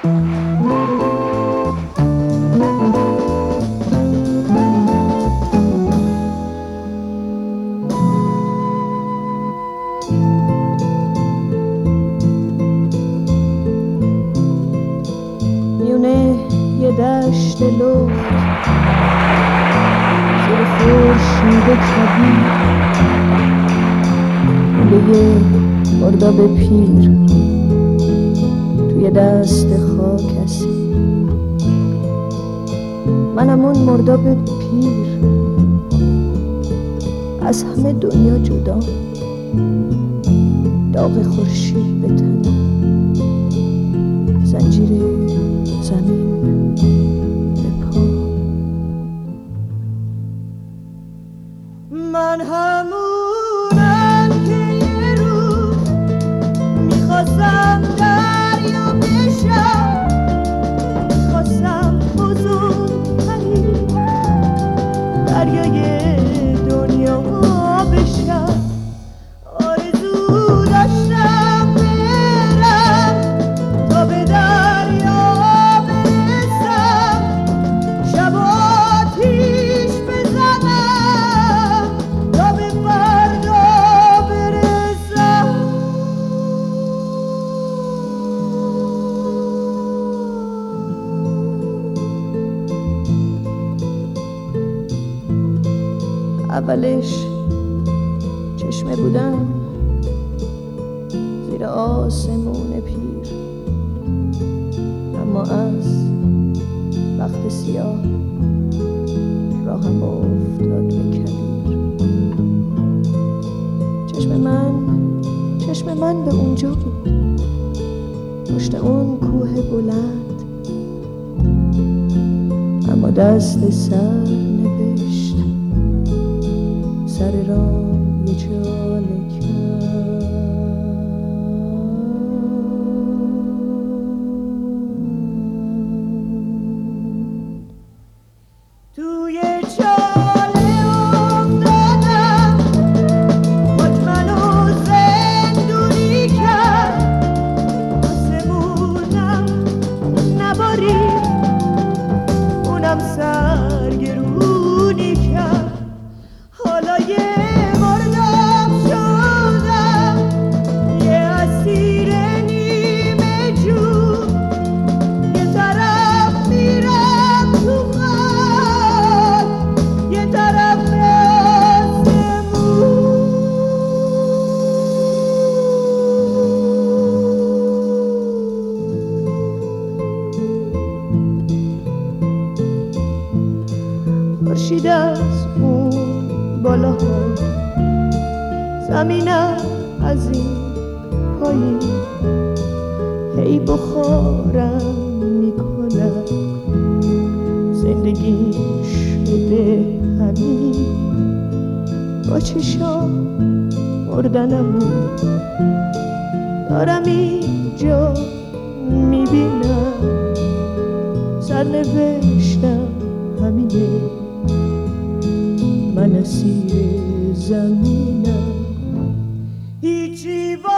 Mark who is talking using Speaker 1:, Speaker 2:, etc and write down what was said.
Speaker 1: دشت لخت زیر خورشید کبیر لوله مرداب پیر توی دست خاک اسیر منم اون مرداب پیر از همه دنیا جدا داغ خورشید به تنم زنجیر زمین من همونم که یه روز میخواستم دریا بشم میخواستم بزرگترین دریای دنیا بشم آرزو داشتم برم تا به دریا برسم شب آتیش بزنم تا به فردا برسم اولش چشمه بودم زیر آسمون پیر اما از وقت سیاه راهم افتاد به کبیر چشم من به اونجا بود پشت اون کوه بلند اما دست سر نوشت سر راه یه چاله کرد توی چاله افتادم خود منو زندونی کرد آسمونم نبارید اونم سرگرونی کرد حالا یه مرداب شدم یه اسیر نیمه جون یه طرف میرم تو خاک یه طرف آسمون خورشید از اون بالاها زمینم از این پایین هی بخارم میکنم زندگی شده همین با چشام مردنمون دارم اینجا میبینم سرنوشتم همینه من اسیر زمینم هیچی